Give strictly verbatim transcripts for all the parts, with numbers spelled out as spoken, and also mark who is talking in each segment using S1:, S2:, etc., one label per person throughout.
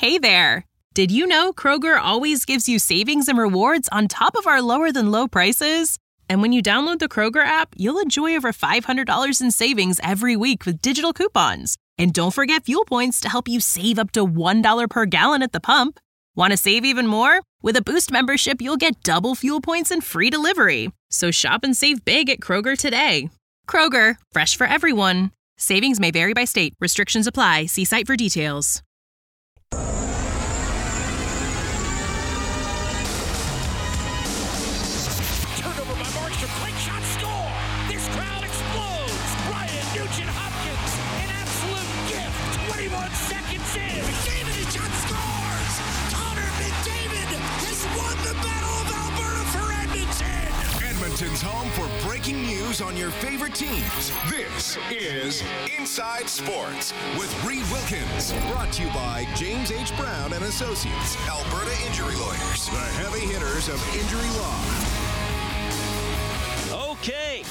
S1: Hey there! Did you know Kroger always gives you savings and rewards on top of our lower-than-low prices? And when you download the Kroger app, you'll enjoy over five hundred dollars in savings every week with digital coupons. And don't forget fuel points to help you save up to one dollar per gallon at the pump. Want to save even more? With a Boost membership, you'll get double fuel points and free delivery. So shop and save big at Kroger today. Kroger, fresh for everyone. Savings may vary by state. Restrictions apply. See site for details.
S2: Turnover by Markstrom. Quick shot, score! This crowd explodes! Brian Nugent-Hopkins, an absolute gift! twenty-one seconds in! McDavid, his shot scores! Connor McDavid has won the Battle of Alberta for Edmonton!
S3: Edmonton's home for breaking news on your favorite teams. This is Inside Sports with Reed Wilkins. Brought to you by James H. Brown and Associates, Alberta Injury Lawyers, the heavy hitters of injury law.
S4: Okay.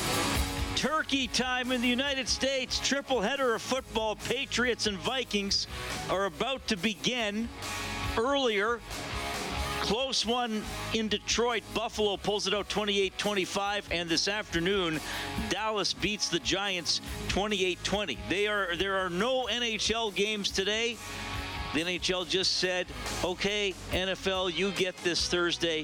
S4: Turkey time in the United States. Triple header of football. Patriots and Vikings are about to begin. Earlier, close one in Detroit. Buffalo pulls it out twenty-eight twenty-five. And this afternoon, Dallas beats the Giants twenty-eight twenty. They are, there are no N H L games today. The N H L just said, okay, N F L, you get this Thursday.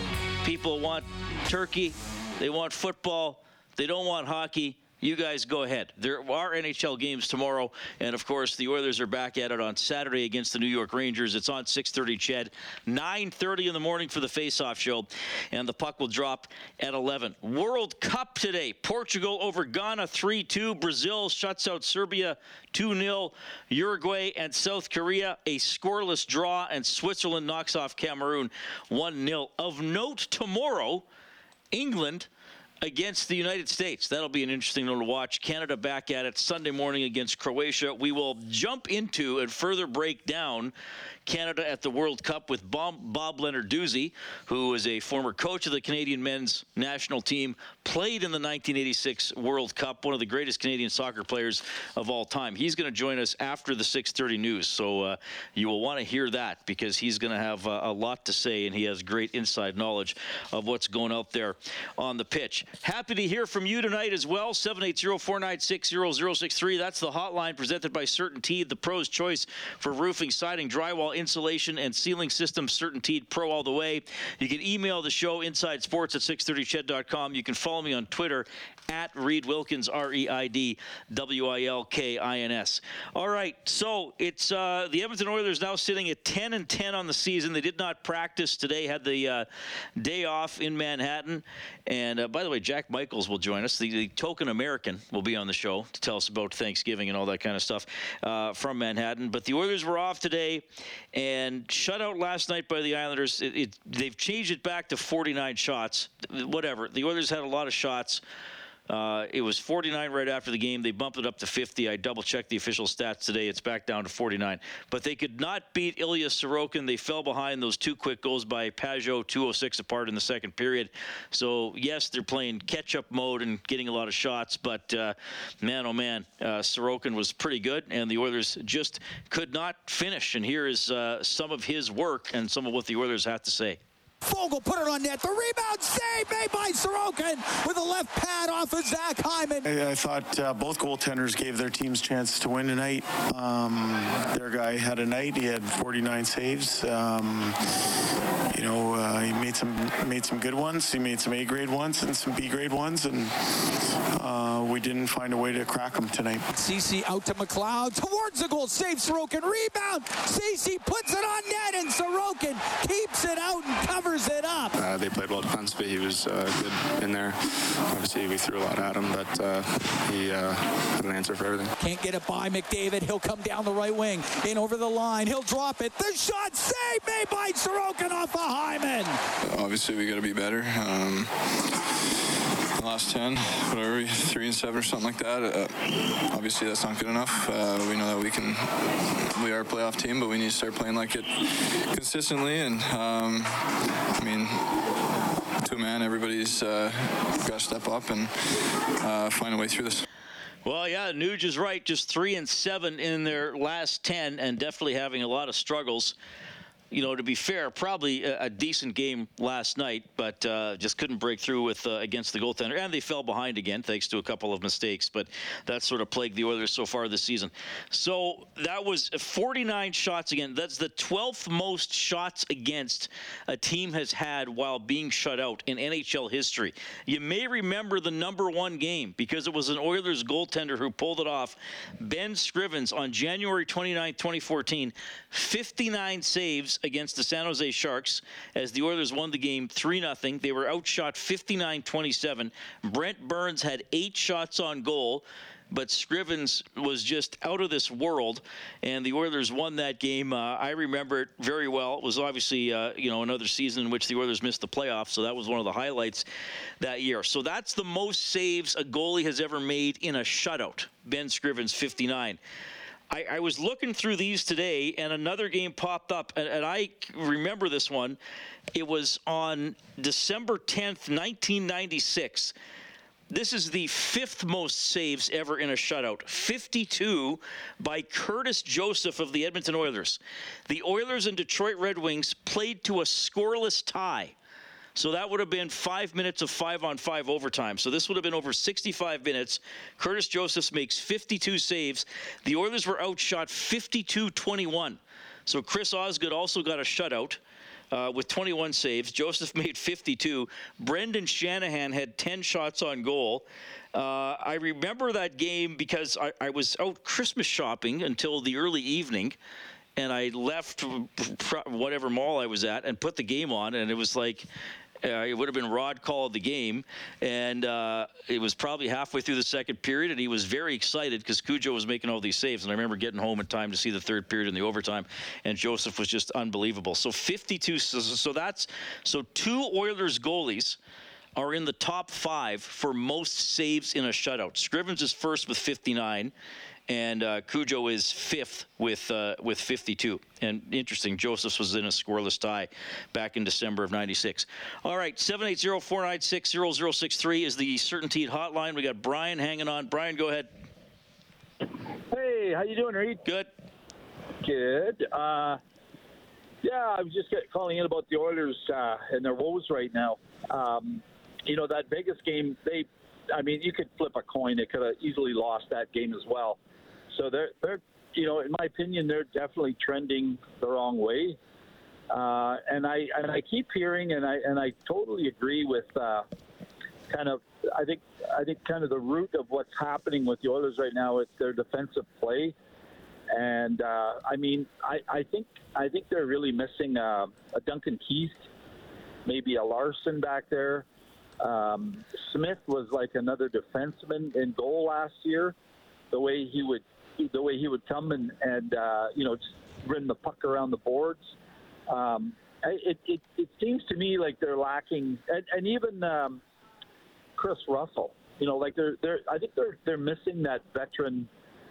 S4: People want turkey. They want football. They don't want hockey. You guys go ahead. There are N H L games tomorrow. And, of course, the Oilers are back at it on Saturday against the New York Rangers. It's on six thirty C H E D. nine thirty in the morning for the face-off show. And the puck will drop at eleven. World Cup today. Portugal over Ghana three two. Brazil shuts out Serbia two nil. Uruguay and South Korea a scoreless draw. And Switzerland knocks off Cameroon one nil. Of note tomorrow, England against the United States. That'll be an interesting one to watch. Canada back at it Sunday morning against Croatia. We will jump into and further break down Canada at the World Cup with Bob, Bob Leonarduzzi, who is a former coach of the Canadian men's national team, played in the nineteen eighty-six World Cup, one of the greatest Canadian soccer players of all time. He's going to join us after the six thirty news, so uh, you will want to hear that because he's going to have uh, a lot to say, and he has great inside knowledge of what's going out there on the pitch. Happy to hear from you tonight as well. seven eight zero, four nine six, zero zero six three. That's the hotline presented by CertainTeed, the pro's choice for roofing, siding, drywall, insulation, and ceiling systems. CertainTeed, pro all the way. You can email the show, inside sports at six thirty ched dot com. You can follow me on Twitter at Reed Wilkins, R E I D W I L K I N S. All right, so it's uh, the Edmonton Oilers now sitting at ten and ten on the season. They did not practice today, had the uh, day off in Manhattan. And uh, by the way, Jack Michaels will join us. The, the token American will be on the show to tell us about Thanksgiving and all that kind of stuff uh, from Manhattan. But the Oilers were off today and shut out last night by the Islanders. It, it, they've changed it back to forty-nine shots. Whatever. The Oilers had a lot of shots. Uh, it was forty-nine right after the game. They bumped it up to fifty. I double-checked the official stats today. It's back down to forty-nine. But they could not beat Ilya Sorokin. They fell behind those two quick goals by Pajot, two oh six apart in the second period. So, yes, they're playing catch-up mode and getting a lot of shots. But, uh, man, oh, man, uh, Sorokin was pretty good, and the Oilers just could not finish. And here is uh, some of his work and some of what the Oilers have to say.
S2: Fogle put it on net. The rebound save made by Sorokin with a left pad off of Zach Hyman.
S5: I, I thought uh, both goaltenders gave their teams chance to win tonight. Um, their guy had a night. He had forty-nine saves. Um, you know, uh, he made some made some good ones. He made some A-grade ones and some B-grade ones, and uh, we didn't find a way to crack them tonight.
S2: Ceci out to McLeod towards the goal. Save Sorokin. Rebound. Ceci puts it on net, and Sorokin keeps it out and covers it up.
S6: Uh, they played well defensively. He was uh, good in there. Obviously, we threw a lot at him, but uh, he uh, had an answer for everything.
S2: Can't get it by McDavid. He'll come down the right wing. In over the line. He'll drop it. The shot saved made by Sorokin off of Hyman.
S6: Obviously, we got to be better. Um, last ten, whatever, three and seven or something like that. Uh, obviously, that's not good enough. Uh, we know that we can, we are a playoff team, but we need to start playing like it consistently. And um, I mean, to a man, everybody's uh, got to step up and uh, find a way through this.
S4: Well, yeah, Nuge is right. Just three and seven in their last ten, and definitely having a lot of struggles. You know, to be fair, probably a, a decent game last night, but uh, just couldn't break through with uh, against the goaltender. And they fell behind again, thanks to a couple of mistakes. But that sort of plagued the Oilers so far this season. So that was forty-nine shots again. That's the twelfth most shots against a team has had while being shut out in N H L history. You may remember the number one game because it was an Oilers goaltender who pulled it off. Ben Scrivens on January twenty-ninth, twenty fourteen, fifty-nine saves against the San Jose Sharks as the Oilers won the game three nothing. They were outshot fifty-nine twenty-seven. Brent Burns had eight shots on goal, but Scrivens was just out of this world, and the Oilers won that game. Uh, I remember it very well. It was obviously uh, you know another season in which the Oilers missed the playoffs, so that was one of the highlights that year. So that's the most saves a goalie has ever made in a shutout. Ben Scrivens, fifty-nine. I, I was looking through these today, and another game popped up, and, and I remember this one. It was on December tenth, nineteen ninety-six. This is the fifth most saves ever in a shutout. fifty-two by Curtis Joseph of the Edmonton Oilers. The Oilers and Detroit Red Wings played to a scoreless tie. So that would have been five minutes of five-on-five overtime. So this would have been over sixty-five minutes. Curtis Joseph makes fifty-two saves. The Oilers were outshot fifty-two twenty-one. So Chris Osgood also got a shutout uh, with twenty-one saves. Joseph made fifty-two. Brendan Shanahan had ten shots on goal. Uh, I remember that game because I, I was out Christmas shopping until the early evening. And I left whatever mall I was at and put the game on, and it was like uh, it would have been Rod called the game, and uh, it was probably halfway through the second period, and he was very excited because Cujo was making all these saves, and I remember getting home in time to see the third period in the overtime, and Joseph was just unbelievable. So fifty-two, so, so that's so two Oilers goalies are in the top five for most saves in a shutout. Scrivens is first with fifty-nine. And uh, Cujo is fifth with uh, with fifty-two. And interesting, Josephs was in a scoreless tie back in December of ninety-six. All right, seven eight zero, four nine six, zero zero six three is the Certainty hotline. We got Brian hanging on. Brian, go ahead.
S7: Hey, how you doing, Reed?
S4: Good.
S7: Good. Uh, yeah, I was just get, calling in about the Oilers uh, and their woes right now. Um, you know, that Vegas game, they, I mean, you could flip a coin. They could have easily lost that game as well. So they're, they're, you know, in my opinion, they're definitely trending the wrong way. Uh, and I and I keep hearing, and I and I totally agree with uh, kind of. I think I think kind of the root of what's happening with the Oilers right now is their defensive play. And uh, I mean, I, I think I think they're really missing uh, a Duncan Keith, maybe a Larson back there. Um, Smith was like another defenseman in goal last year. The way he would. The way he would come and, and uh, you know, just run the puck around the boards. Um, it, it, it seems to me like they're lacking, and, and even um, Chris Russell, you know, like they're, they're, I think they're, they're missing that veteran,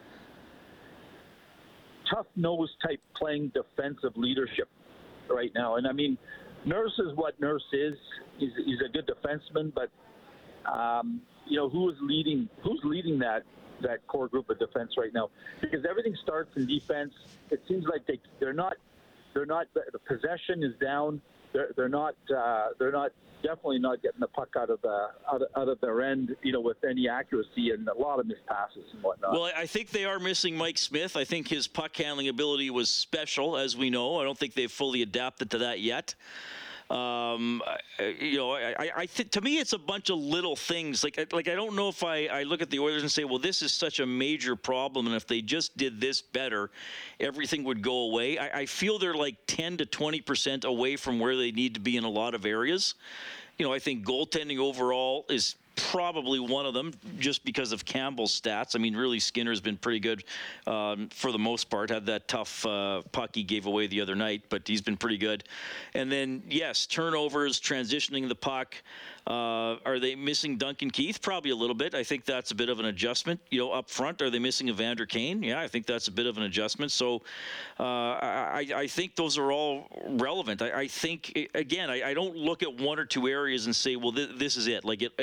S7: tough-nosed type playing defensive leadership right now. And I mean, Nurse is what Nurse is. He's, he's a good defenseman, but, um, you know, who is leading, who's leading that? that core group of defense right now, because everything starts in defense. It seems like they they're not they're not the possession is down. They're they're not uh, they're not definitely not getting the puck out of the out of, out of their end, you know, with any accuracy, and a lot of missed passes and whatnot.
S4: Well, I think they are missing Mike Smith. I think his puck handling ability was special, as we know. I don't think they've fully adapted to that yet. Um, you know, I, I think to me it's a bunch of little things. Like, like I don't know if I, I look at the Oilers and say, well, this is such a major problem, and if they just did this better, everything would go away. I, I feel they're like ten to twenty percent away from where they need to be in a lot of areas. You know, I think goaltending overall is probably one of them, just because of Campbell's stats. I mean, really, Skinner's been pretty good um, for the most part. Had that tough uh, puck he gave away the other night, but he's been pretty good. And then, yes, turnovers, transitioning the puck. Uh, are they missing Duncan Keith? Probably a little bit. I think that's a bit of an adjustment. You know, up front, are they missing Evander Kane? Yeah, I think that's a bit of an adjustment. So uh, I, I think those are all relevant. I, I think, again, I, I don't look at one or two areas and say, well, th- this is it. Like, it, it, it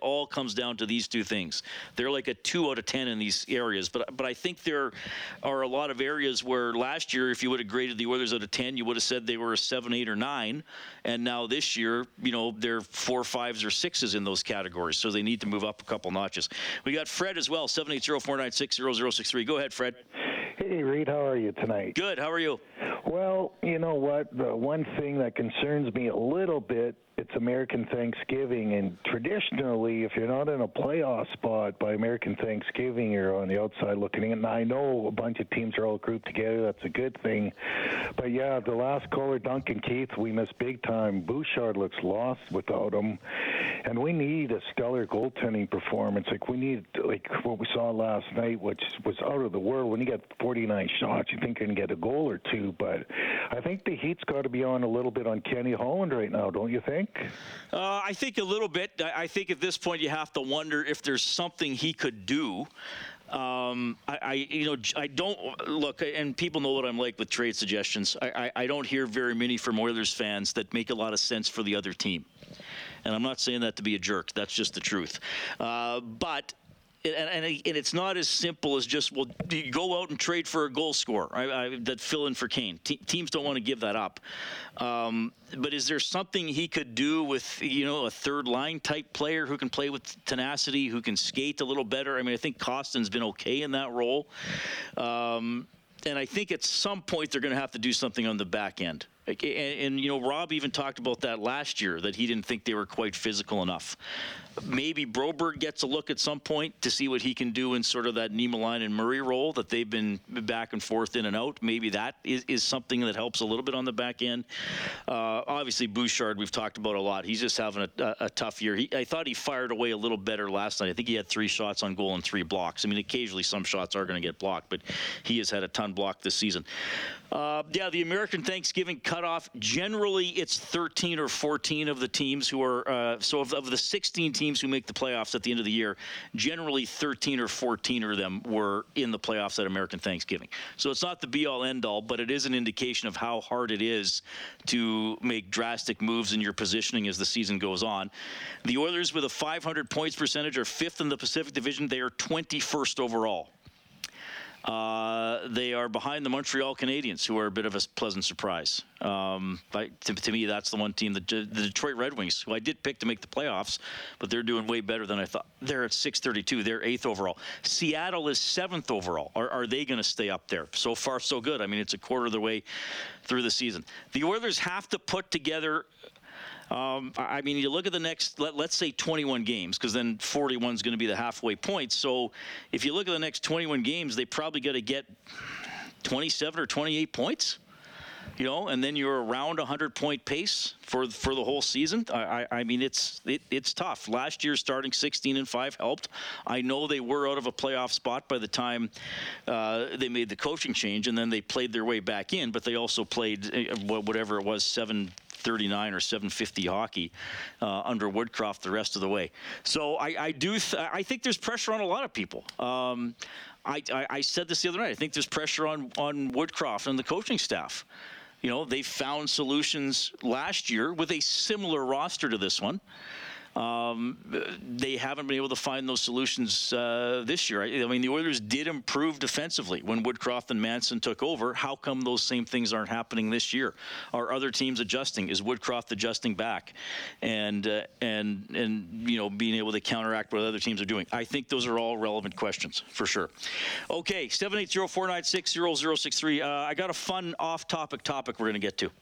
S4: all comes down to these two things. They're like a two out of ten in these areas, but but I think there are a lot of areas where last year, if you would have graded the Oilers out of ten, you would have said they were a seven, eight, or nine, and now this year, you know, they're four, fives, or sixes in those categories, so they need to move up a couple notches. We got Fred as well, seven eight zero, four nine six, zero zero six three. Go ahead, Fred.
S8: Hey, Reed, how are you tonight?
S4: Good. How are you?
S8: Well, you know what? The one thing that concerns me a little bit, it's American Thanksgiving, and traditionally, if you're not in a playoff spot by American Thanksgiving, you're on the outside looking in. And I know a bunch of teams are all grouped together. That's a good thing. But, yeah, the last caller, Duncan Keith, we missed big time. Bouchard looks lost without him. And we need a stellar goaltending performance. Like, we need, like, what we saw last night, which was out of the world. When you get forty-nine shots, you think you're going to get a goal or two. But I think the heat's got to be on a little bit on Kenny Holland right now, don't you think?
S4: Uh, I think a little bit. I think at this point you have to wonder if there's something he could do. Um, I, I, you know, I don't look, and people know what I'm like with trade suggestions. I, I, I don't hear very many from Oilers fans that make a lot of sense for the other team. And I'm not saying that to be a jerk. That's just the truth. Uh, but And, and, and it's not as simple as just, well, you go out and trade for a goal scorer I, I, that fill in for Kane. Te- teams don't want to give that up. Um, but is there something he could do with, you know, a third line type player who can play with tenacity, who can skate a little better? I mean, I think Costin's been okay in that role. Um, and I think at some point they're going to have to do something on the back end. And, and, you know, Rob even talked about that last year, that he didn't think they were quite physical enough. Maybe Broberg gets a look at some point to see what he can do in sort of that Niemelainen and Murray role that they've been back and forth in and out. Maybe that is, is something that helps a little bit on the back end. Uh, obviously, Bouchard, we've talked about a lot. He's just having a, a, a tough year. He, I thought he fired away a little better last night. I think he had three shots on goal and three blocks. I mean, occasionally some shots are going to get blocked, but he has had a ton blocked this season. Uh, yeah, the American Thanksgiving cutoff, generally it's thirteen or fourteen of the teams who are, uh, so of, of the sixteen teams who make the playoffs at the end of the year, generally thirteen or fourteen of them were in the playoffs at American Thanksgiving. So it's not the be-all, end-all, but it is an indication of how hard it is to make drastic moves in your positioning as the season goes on. The Oilers, with a five hundred points percentage, are fifth in the Pacific Division. They are twenty-first overall. Uh, they are behind the Montreal Canadiens, who are a bit of a pleasant surprise. Um, but to, to me, that's the one team, the, the Detroit Red Wings, who I did pick to make the playoffs, but they're doing way better than I thought. They're at six thirty-two. They're eighth overall. Seattle is seventh overall. Are, are they going to stay up there? So far, so good. I mean, it's a quarter of the way through the season. The Oilers have to put together... Um, I mean, you look at the next, let, let's say twenty-one games, because then forty-one is going to be the halfway point. So if you look at the next twenty-one games, they probably got to get twenty-seven or twenty-eight points, you know, and then you're around a hundred-point pace for for the whole season. I, I, I mean, it's it, it's tough. Last year, starting sixteen and five helped. I know they were out of a playoff spot by the time uh, they made the coaching change, and then they played their way back in, but they also played uh, whatever it was, seven thirty-nine or seven fifty hockey uh, under Woodcroft the rest of the way. So I, I do th- I think there's pressure on a lot of people. Um, I, I, I said this the other night. I think there's pressure on, on Woodcroft and the coaching staff. You know, they found solutions last year with a similar roster to this one. Um, they haven't been able to find those solutions uh, this year. I, I mean, the Oilers did improve defensively when Woodcroft and Manson took over. How come those same things aren't happening this year? Are other teams adjusting? Is Woodcroft adjusting back? And, uh, and, and you know, being able to counteract what other teams are doing? I think those are all relevant questions, for sure. Okay, seven eight zero, four nine six, zero zero six three. Uh, I got a fun off-topic topic we're going to get to.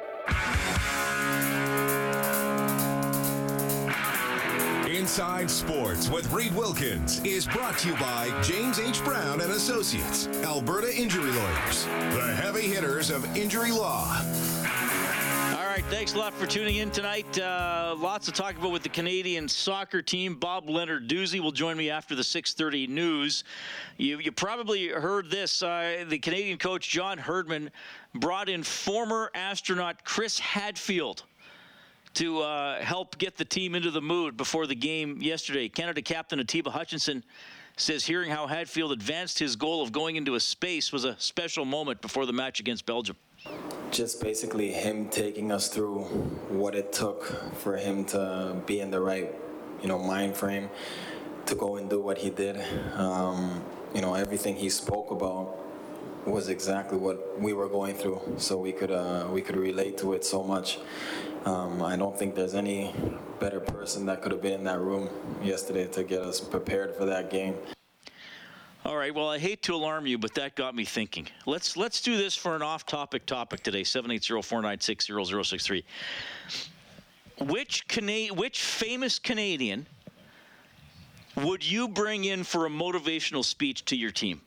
S3: Inside Sports with Reed Wilkins is brought to you by James H. Brown and Associates, Alberta Injury Lawyers, the heavy hitters of injury law.
S4: All right, thanks a lot for tuning in tonight. Uh, lots to talk about with the Canadian soccer team. Bob Leonard-Doozy will join me after the six thirty news. You, you probably heard this. Uh, the Canadian coach, John Herdman, brought in former astronaut Chris Hadfield to uh, help get the team into the mood before the game yesterday. Canada captain Atiba Hutchinson says hearing how Hadfield advanced his goal of going into a space was a special moment before the match against Belgium.
S9: Just basically him taking us through what it took for him to be in the right you know, mind frame to go and do what he did. Um, you know, everything he spoke about was exactly what we were going through, so we could uh, we could relate to it so much. Um, I don't think there's any better person that could have been in that room yesterday to get us prepared for that game.
S4: All right, well, I hate to alarm you, but that got me thinking. Let's let's do this for an off-topic topic today, seven eight zero, four nine six, zero zero six three. Which Cana- which famous Canadian would you bring in for a motivational speech to your team?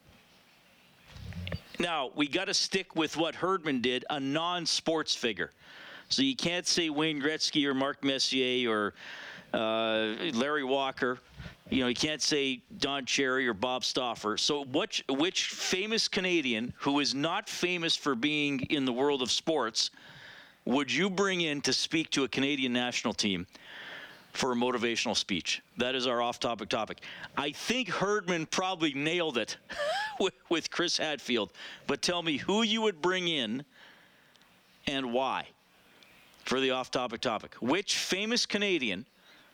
S4: Now, we got to stick with what Herdman did, a non-sports figure. So you can't say Wayne Gretzky or Mark Messier or uh, Larry Walker. You know, you can't say Don Cherry or Bob Stauffer. So which, which famous Canadian who is not famous for being in the world of sports would you bring in to speak to a Canadian national team for a motivational speech? That is our off-topic topic. I think Herdman probably nailed it with, with Chris Hadfield. But tell me who you would bring in and why for the off-topic topic. Which famous Canadian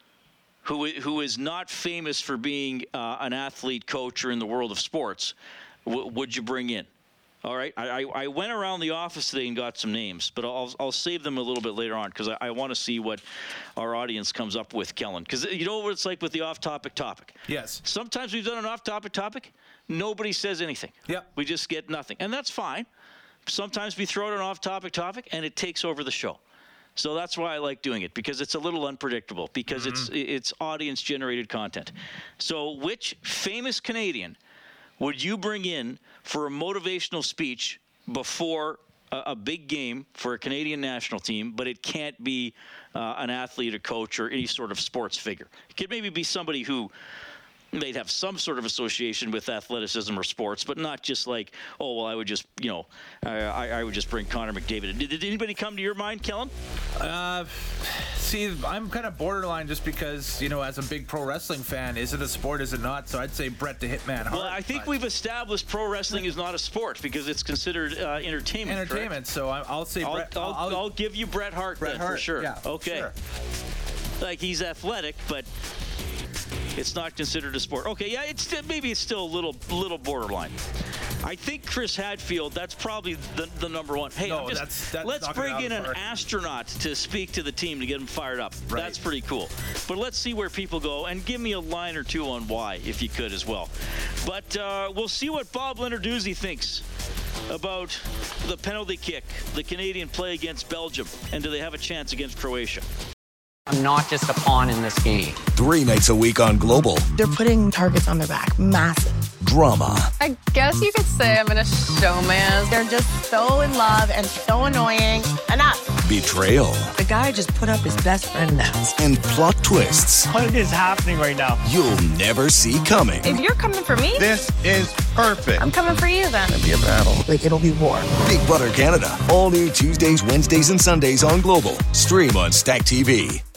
S4: who who is not famous for being uh, an athlete, coach, or in the world of sports w- would you bring in? All right, I, I went around the office today and got some names, but I'll I'll save them a little bit later on because I, I want to see what our audience comes up with, Kellen. Because you know what it's like with the off-topic topic.
S10: Yes.
S4: Sometimes we've done an off-topic topic, nobody says anything.
S10: Yep.
S4: We just get nothing, and that's fine. Sometimes we throw out an off-topic topic, and it takes over the show. So that's why I like doing it, because it's a little unpredictable, because mm-hmm. it's it's audience-generated content. So which famous Canadian would you bring in for a motivational speech before a, a big game for a Canadian national team, but it can't be uh, an athlete, a coach, or any sort of sports figure? It could maybe be somebody who they'd have some sort of association with athleticism or sports, but not just like, oh, well, I would just, you know, I, I would just bring Connor McDavid. Did, did anybody come to your mind, Kellen?
S10: Uh, see, I'm kind of borderline just because, you know, as a big pro wrestling fan, is it a sport, is it not? So I'd say Bret the Hitman Hart.
S4: Well, I think
S10: but...
S4: we've established pro wrestling is not a sport because it's considered uh, entertainment.
S10: Entertainment,
S4: correct?
S10: So I'll say
S4: I'll,
S10: Bret.
S4: I'll, I'll, I'll give you Bret Hart
S10: Bret
S4: then
S10: Hart,
S4: for sure.
S10: Yeah,
S4: okay.
S10: Sure.
S4: Like, he's athletic, but it's not considered a sport. Okay, yeah, it's maybe it's still a little little borderline. I think Chris Hadfield, that's probably the, the number one. Hey,
S10: no,
S4: I'm just,
S10: that's, that's
S4: let's bring in an
S10: part.
S4: astronaut to speak to the team to get them fired up.
S10: Right.
S4: That's pretty cool. But let's see where people go, and give me a line or two on why, if you could as well. But uh, we'll see what Bob Lenarduzzi thinks about the penalty kick, the Canadian play against Belgium, and do they have a chance against Croatia?
S11: I'm not just a pawn in this game.
S3: Three nights a week on Global.
S12: They're putting targets on their back. Massive.
S3: Drama.
S13: I guess you could say I'm in a showman.
S12: They're just so in love and so annoying. Enough.
S3: Betrayal.
S12: The guy just put up his best friend now.
S3: And plot twists.
S14: What is happening right now?
S3: You'll never see coming.
S13: If you're coming for me,
S14: this is perfect.
S13: I'm coming for you then.
S14: It'll be a battle.
S12: Like, it'll be war.
S3: Big Brother Canada. All new Tuesdays, Wednesdays, and Sundays on Global. Stream on Stack T V.